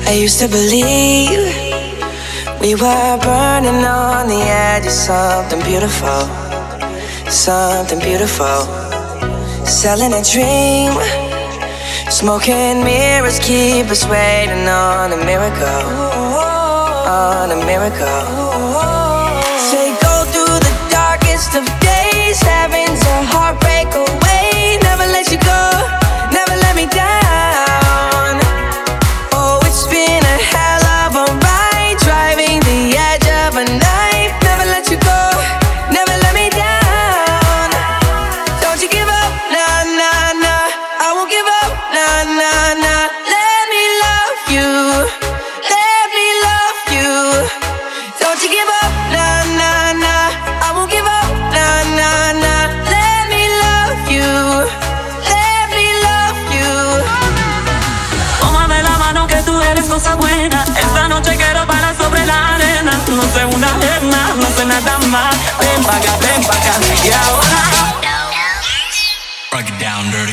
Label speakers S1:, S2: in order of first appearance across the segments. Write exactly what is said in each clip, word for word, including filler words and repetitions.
S1: I used to believe we were burning on the edge of something beautiful, something beautiful. Selling a dream, smoking mirrors keep us waiting on a miracle, on a miracle. Say go through the darkest of days, heaven's a heartbreak away. Never let you go, never let me down. Oh, it's been a hell of a ride, driving the edge of a knife. Never let you go, never let me down. Don't you give up, nah, nah, nah. I won't give up, nah, nah, nah. Let me love you, let me love you. Don't you give up, nah, nah, nah. I won't give up, nah, nah, nah. Let me love you, let me love you.
S2: Tómame la mano que tú eres cosa buena. Esta noche quiero bailar sobre la arena. No sé una arena, no sé nada más. Ven pa' acá, ven pa' acá. Y ahora
S3: Break it down dirty.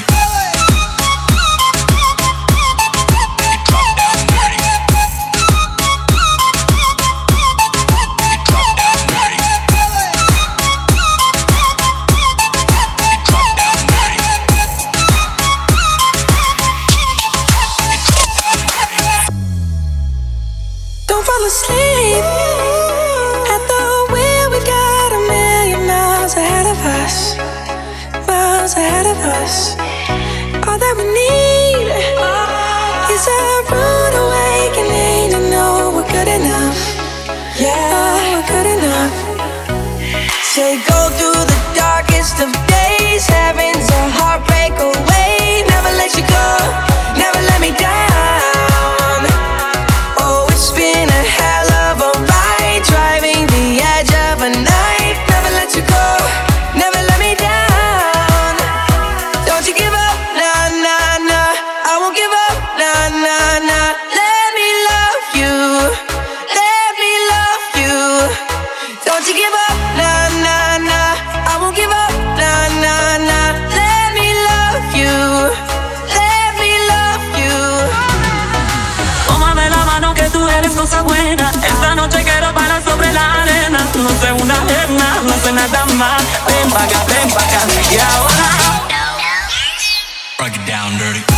S1: Don't fall asleep at the wheel. We got a million miles ahead of us, miles ahead of us. All that we need is a rude awakening to know we're good enough. Yeah, we're good enough. Say go through the darkest of days, heaven's a heartbreak away. Never let you go, never let me down. Oh, it's been a hell of a ride, driving the edge of a knife. Never let you go, never let me down. Don't you give up, nah, nah, nah. I won't give up, nah, nah, nah. Let me love you, let me love you. Don't you give up, nah, nah, nah. I won't give up, nah, nah, nah. Let me love you, let me love you.
S2: tómame la mano que tú eres cosa buena. Esta noche quiero bailar sobre la arena. No sé una arena, no sé nada más. Ven pa' acá, ven pa' acá. Y ahora
S3: Break it down dirty.